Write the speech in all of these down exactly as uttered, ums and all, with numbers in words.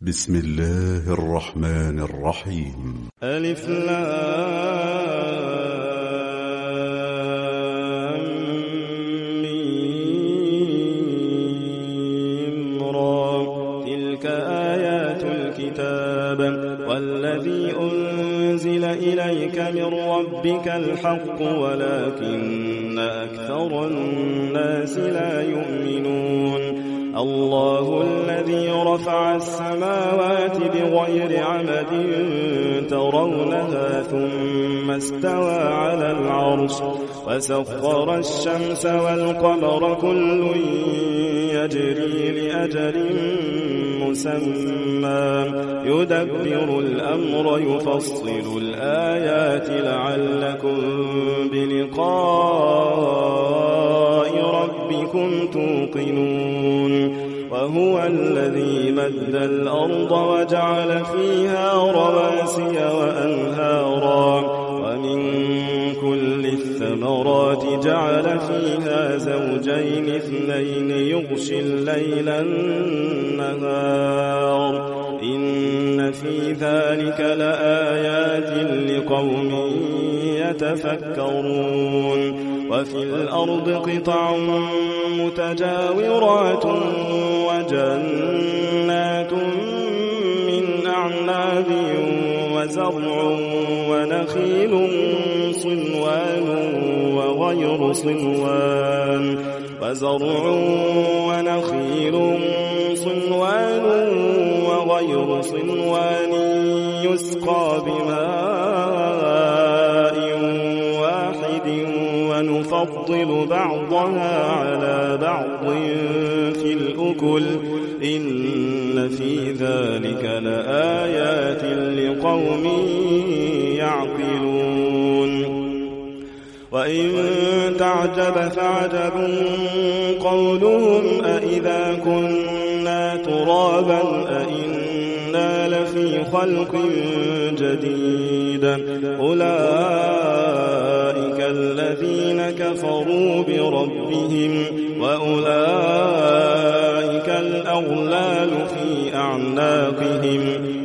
بسم الله الرحمن الرحيم. ألف لام ميم را. تلك آيات الكتاب والذي أنزل إليك من ربك الحق ولكن أكثر الناس لا يؤمنون. الله الذي رفع السماوات بغير عمد ترونها ثم استوى على العرش وسخر الشمس والقمر كل يجري لأجل مسمى يدبر الأمر يفصل الآيات لعلكم بلقاء ربكم توقنون. وهو الذي مد الأرض وجعل فيها رواسي وأنهارا ومن كل الثمرات جعل فيها زوجين اثنين يغشي الليل النهار إن في ذلك لآيات لقوم يتفكرون. وفي الأرض قطع متجاورات وجنات من أعناب وزرع ونخيل صنوان وغير صنوان وزرع ونخيل صنوان وغير صنوان يسقى بماء واحد ونفضل بعضها على بعض في الأكل إن في ذلك لآيات لقوم يعقلون. وإن تعجب فعجب قولهم أإذا كنا ترابا أإنا لفي خلق جديد أولئك الذين كفروا بربهم وأولئك الأغلال في أعناقهم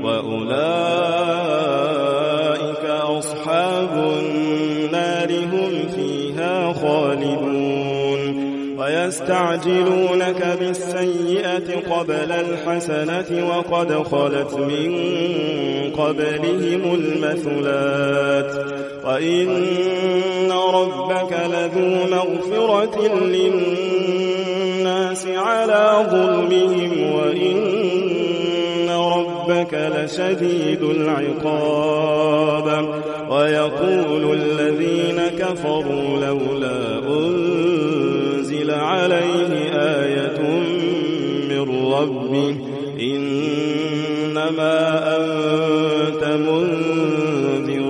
وأولئك أصحاب النار هم فيها خالدون. ويستعجلونك بالسيئة قبل الحسنة وقد خلت من قبلهم المثلات وإن ربك لذو مغفرة للناس على ظلمهم وإن ربك لشديد العقاب. ويقول الذين كفروا لولا أنزل عليه آية من ربه إنما أنت منذر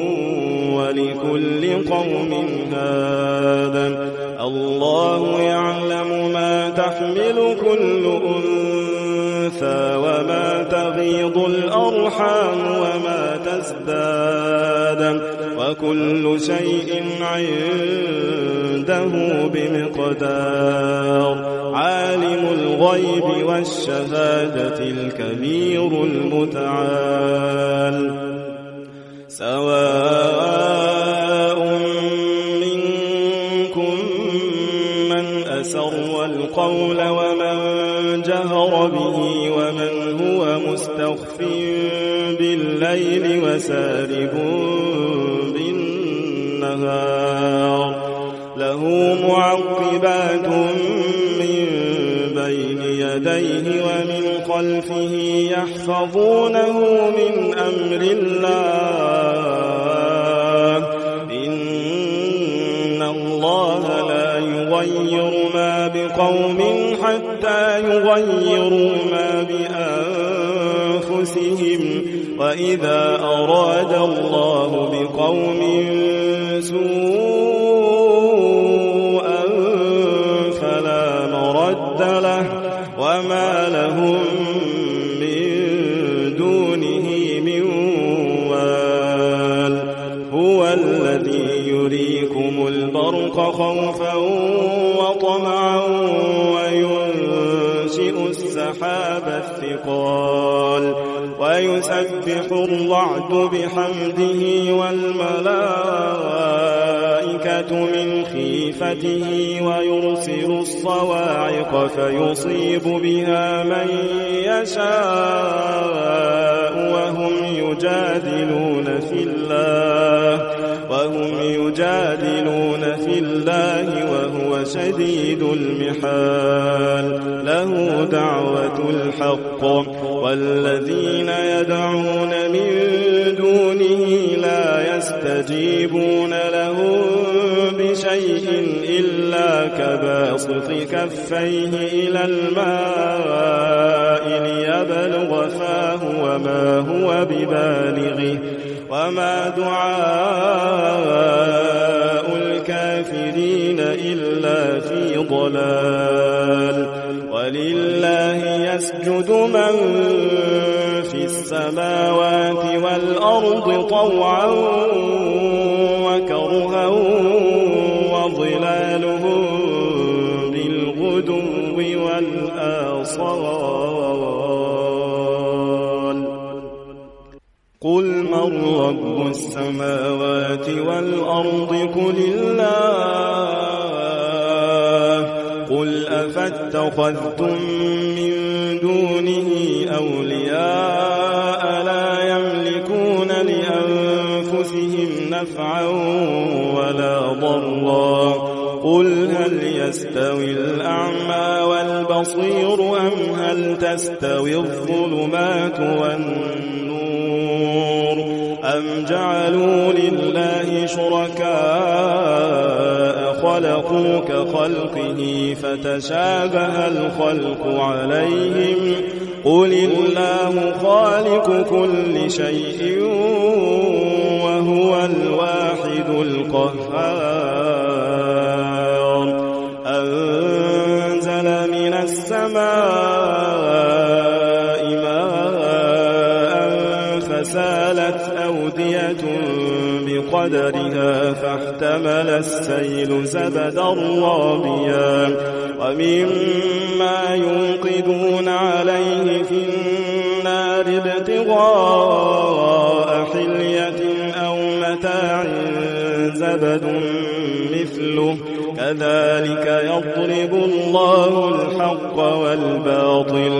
ولكل قوم هاد. الله يعلم ما تحمل كل أنثى وما تغيض الأرحام وما تزداد وكل شيء عنده بمقدار. عالم الغيب والشهادة الكبير المتعال. سواء منكم من أسر القول ومن جهر به ومن هو مستخف بالليل وسارب بالنهار له معقبات من بين يديه ومن خلفه يحفظونه من أمر الله إن الله لا يغير ما بقوم حتى يغيروا ما بأنفسهم وإذا أراد الله بقوم سوءا فلا مرد له وما لهم من دونه من وال. هو الذي يريكم البرق خوفا وطمعا وينشئ السحاب الثقال ويسبح الرعد بحمده والملائكة من خيفته ويرسل الصواعق فيصيب بها من يشاء وهم يجادلون في الله وهم يجادلون في الله وهو شديد المحال. له دعوة الحق والذين يدعون من دونه لا يستجيبون له بشيء إلا كباسط كفيه إلى الماء ليبلغ فاه وما هو ببالغه وما دعاء الكافرين إلا في ضلال. ولله يسجد من في السماوات والأرض طوعا وكرها وظلالهم بالغدو والآصال. قل من رب السماوات والأرض قل الله. قل أفاتخذتم من دونه أولياء لا يملكون لأنفسهم نفعا ولا ضرا. قل هل يستوي الأعمى والبصير أم هل تستوي الظلمات والنور أم جعلوا لله شركاء خلقوا كخلقه فتشابه الخلق عليهم. قل الله خالق كل شيء وهو الواحد القهار. أنزل من السماء ماء فسالت أودية بقدرها فاحتمل السيل زبدا رابيا ومما يوقدون عليه في النار ابتغاء حلية أو متاع زبد مثله كذلك يضرب الله الحق والباطل.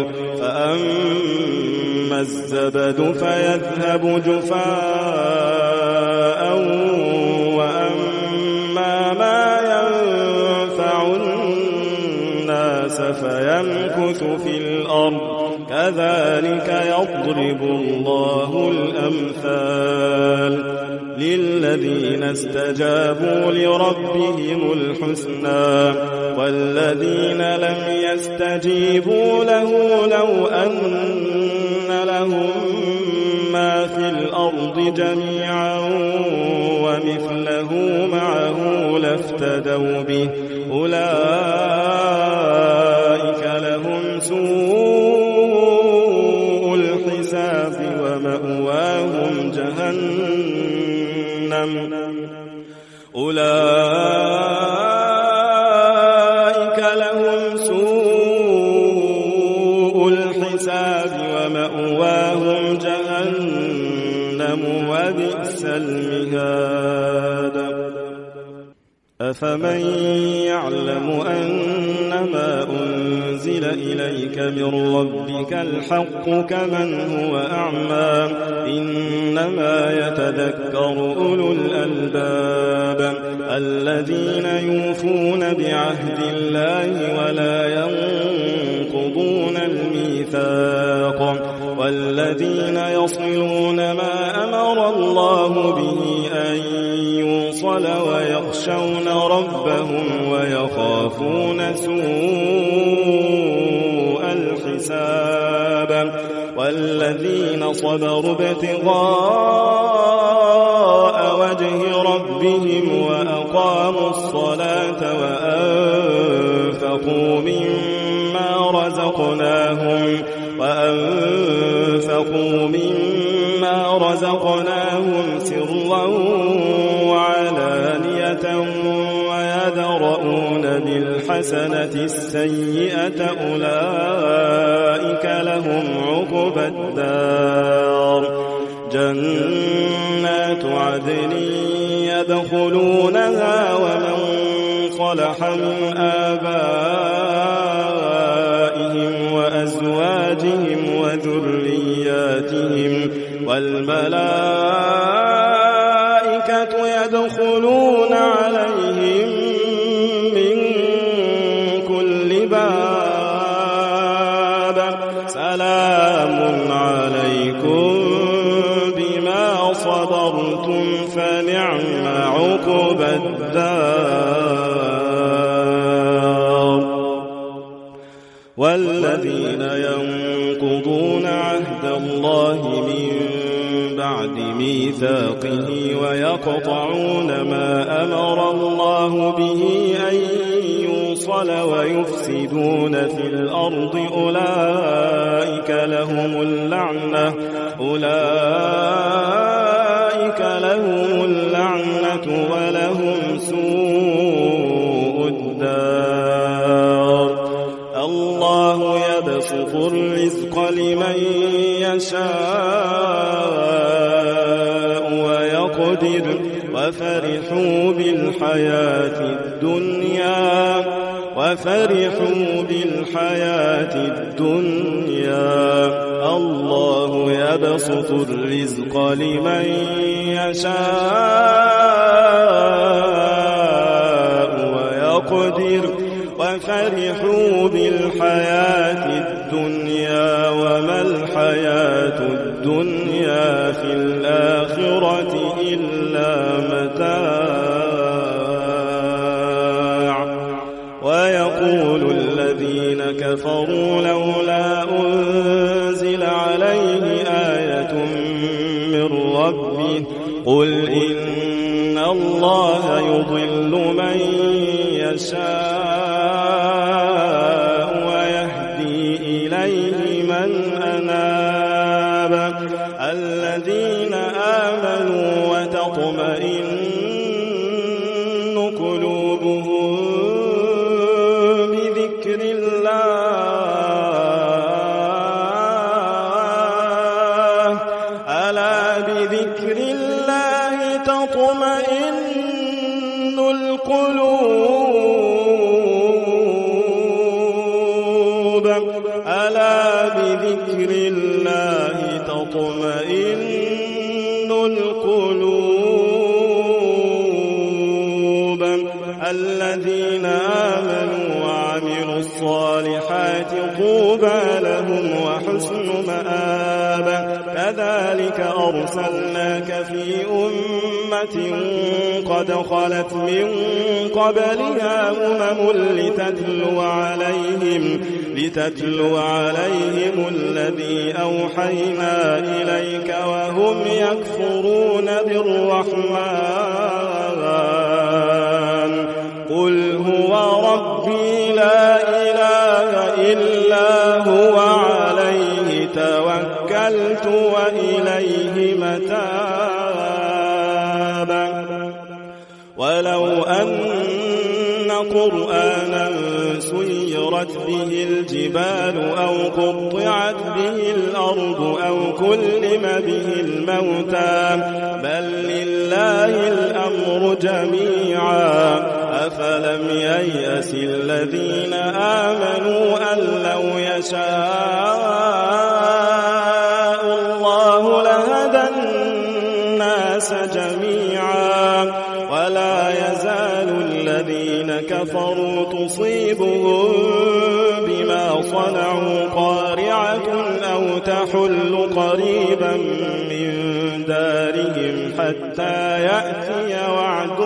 فأما الزبد فيذهب جفاء وأما ما ينفع الناس فيمكث في الأرض كذلك يضرب الله الأمثال. للذين استجابوا لربهم الحسنى والذين لم يستجيبوا له لو أن لهم ما في الأرض جميعا ومثله معه لافتدوا به أولئك لهم سوء الحساب ومأواهم جهنم أولئك لهم سوء الحساب ومأواهم جهنم وبئس المهاد. أفمن يعلم أنما أنزل إليك من ربك الحق كمن هو أعمى إنما يتذكر أولو الألباب الذين يوفون بعهد الله ولا ينقضون الميثاق والذين يصلون ما أمر الله به أن يوصل ويخشون ربهم ويخافون سوء الحساب والذين صبروا ابتغاء وجه ربهم وأقاموا الصلاة وأنفقوا مما رزقناهم وأنفقوا مما رزقناهم سرا وعلانية ويدرؤون بالحسنة السيئة أولئك فأولئك لهم عقبى الدار جنات عدن يدخلونها ومن صلح من آبائهم وأزواجهم وذرياتهم والملائكة يدخلون عليهم من كل باب سلام عليكم بما صبرتم فنعم عقبى الدار والذين ينقضون عهد الله من بعد ميثاقه ويقطعون ما أمر الله به أن يوصل ويفسدون في الأرض أولئك لهم اللعنة أولئك لهم اللعنة ولهم سوء الدار الله يبسط الرزق لمن يشاء ويقدر وفرحوا بالحياة الدنيا وفرحوا بالحياة الدنيا الله يبسط الرزق لمن يشاء ويقدر وفرحوا بالحياة الدنيا وما الحياة الدنيا في الآخرة إلا متاع ويقول الذين كفروا لولا أنزل عليه آية من ربه قل إن الله يضل من يشاء ويهدي إليه من أناب الذين آمنوا وتطمئن قلوبهم بذكر الله ألا بذكر الله تطمئن القلوب ألا بذكر الله تطمئن القلوب الذين آمنوا وعملوا الصالحات طوبى لهم وحسن مآب كذلك أرسلناك في أمة قد خلت من قبلها أمم لتتلو عليهم لتتلو عليهم الذي أوحينا إليك وهم يكفرون بالرحمن قل هو ربي لا إله إلا هو عليه توكلت وإليه متاب ولو أن قرآنا سيرت به الجبال أو قطعت به الأرض أو كلم به الموتى بل لله الأمر جميعا أفلم ييأس الذين آمنوا أن لو يشاء الله لهدى الناس جميعا ولا يزال الذين كفروا تصيبهم بما صنعوا قارعة أو تحل قريبا من دارهم حتى يأتي وعد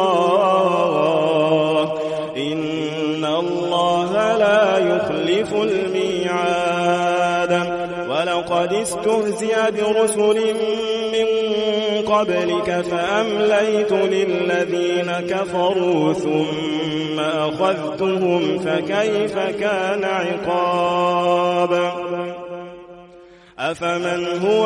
الله إن الله لا يخلف الميعاد ولقد استهزئ برسل من قبلك فأمليت للذين كفروا ثم أخذتهم فكيف كان عقاب أفمن هو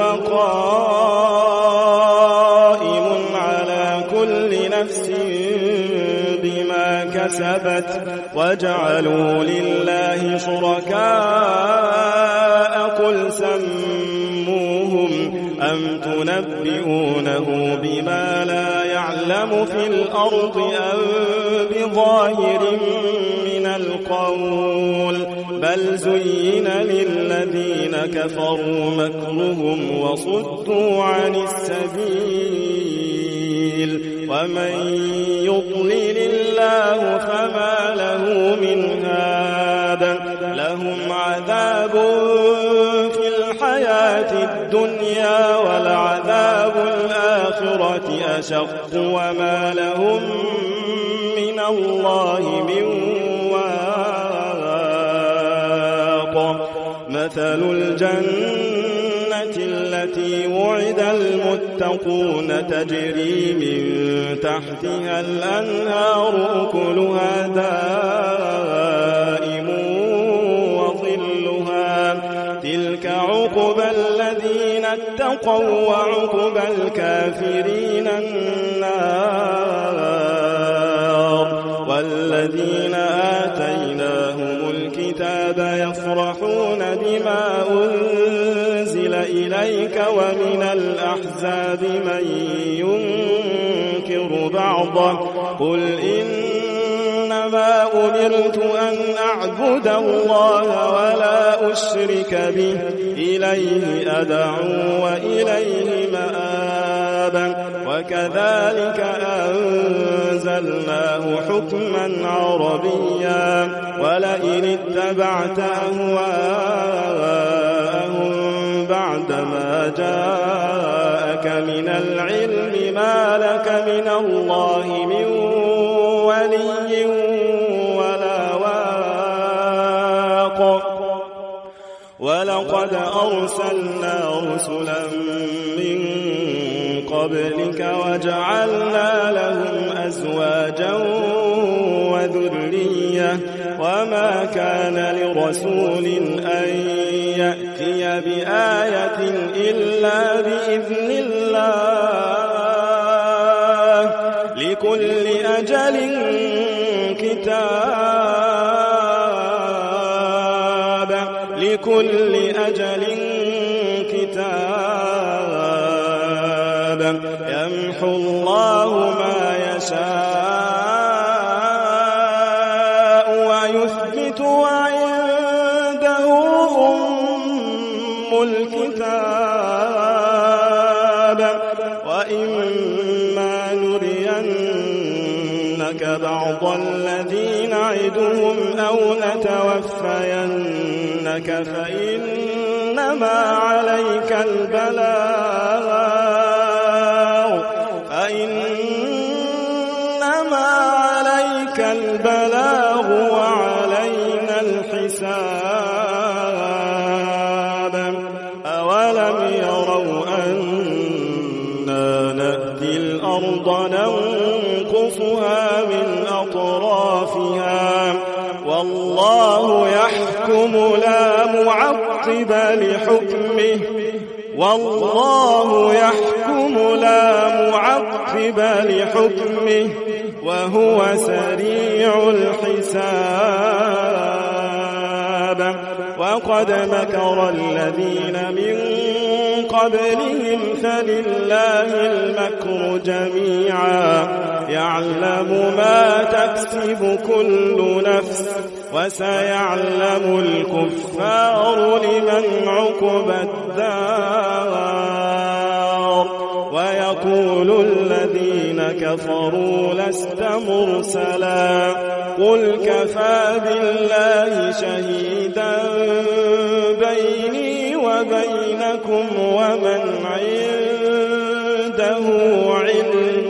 قائم على كل نفس بما كسبت وجعلوا لله شركاء قل سموهم أم تنبئونه بما لا يعلم في الأرض أم بظاهر من القول بل زين للذين كفروا مكرهم وصدوا عن السبيل ومن يضلل الله فما له من هاد لهم عذاب في الحياة الدنيا ولعذاب الآخرة أشق وما لهم من الله من واق مثل الجنة التي وعد المتقون تجري من تحتها الأنهار أكلها دائم وظلها تلك عقبى الذين اتقوا وعقبى الكافرين النار والذين آتيناهم الكتاب يفرحون بما أنزل إليك ومن الأحزاب من ينكر بعضه قل إنما أمرت أن أعبد الله ولا أشرك به إليه أدعو وإليه مآب وكذلك أنزلناه حكما عربيا ولئن اتبعت أهواءهم بعدما جاءك من العلم ما لك من الله من ولي ولا واق ولقد أرسلنا رسلا من قبلك وجعلنا لهم أزواجا وذرية وما كان لرسول أن يأتي بآية إلا بإذن الله لكل أجل كتاب لكل أجل كتاب يمحو الله ما يشاء ويثبت وعنده أم الكتاب وإما نرينك بعض الذي نعدهم أو نتوفينك فإنما عليك البلاغ فإنما عليك البلاغ وعلينا الحساب أولم يروا أنا نأتي الأرض ننقصها من أطرافها والله يحكم لا معقب لحكمه والله يحكم لا معقب لحكمه وهو سريع الحساب وقد مكر الذين من قبلهم فلله المكر جميعا يعلم ما تكسب كل نفس وسيعلم الكفار لمن عقبى الدار ويقول الذين كفروا لست مرسلا قل كفى بالله شهيدا بيني وبينكم ومن عنده علم